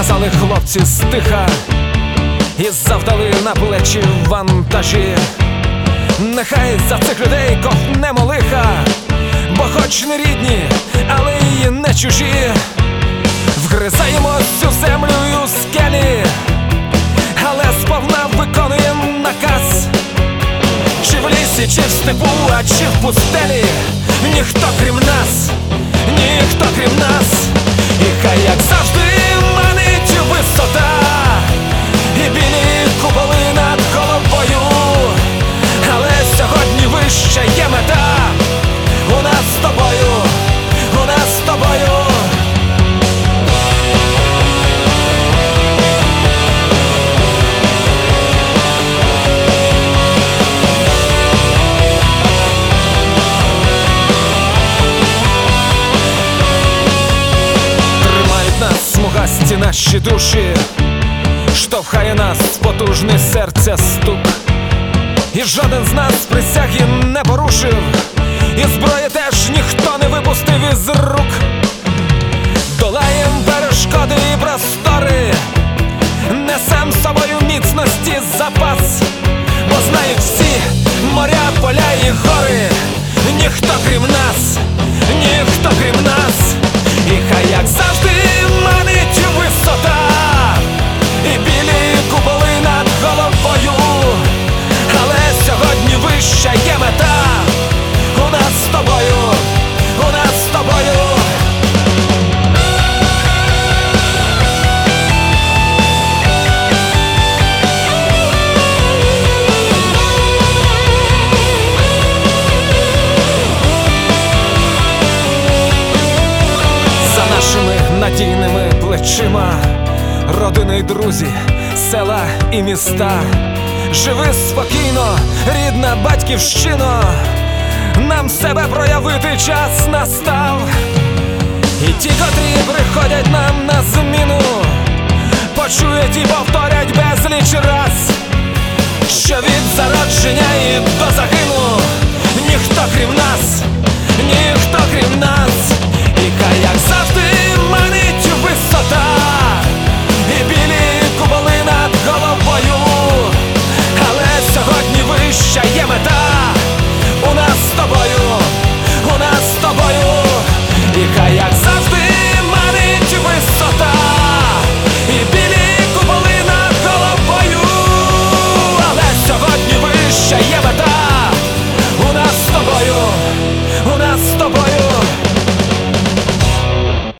сказали хлопці стиха і завдали на плечі вантажі. Нехай за цих людей ковтнемо лиха, бо хоч не рідні, але й не чужі. Вгризаємось у землю й у скелі, але сповна виконуєм наказ. Чи в лісі, чи в степу, а чи в пустелі, ніхто крім нас, ніхто крім нас. І хай як завжди манить висота і білі куполи над головою, але сьогодні вища є мета. У нас з тобою, у нас з тобою. Тримають нас смугасті наші душі, штовхає нас потужний серця стук. І жоден з нас присяги не порушив, і зброї теж ніхто не випустив із рук. Долаєм перешкоди і простори, несем з собою міцності запас, бо знають всі моря, поля і гори, ніхто крім нас, ніхто крім нас. І хай як завжди манить висота і білі куполи над головою, але сьогодні вища є мета. У нас з тобою, у нас з тобою. За нашими надійними плечима родини й друзі, села і міста. Живи спокійно, рідна батьківщино, нам себе проявити час настав. І ті, котрі приходять нам на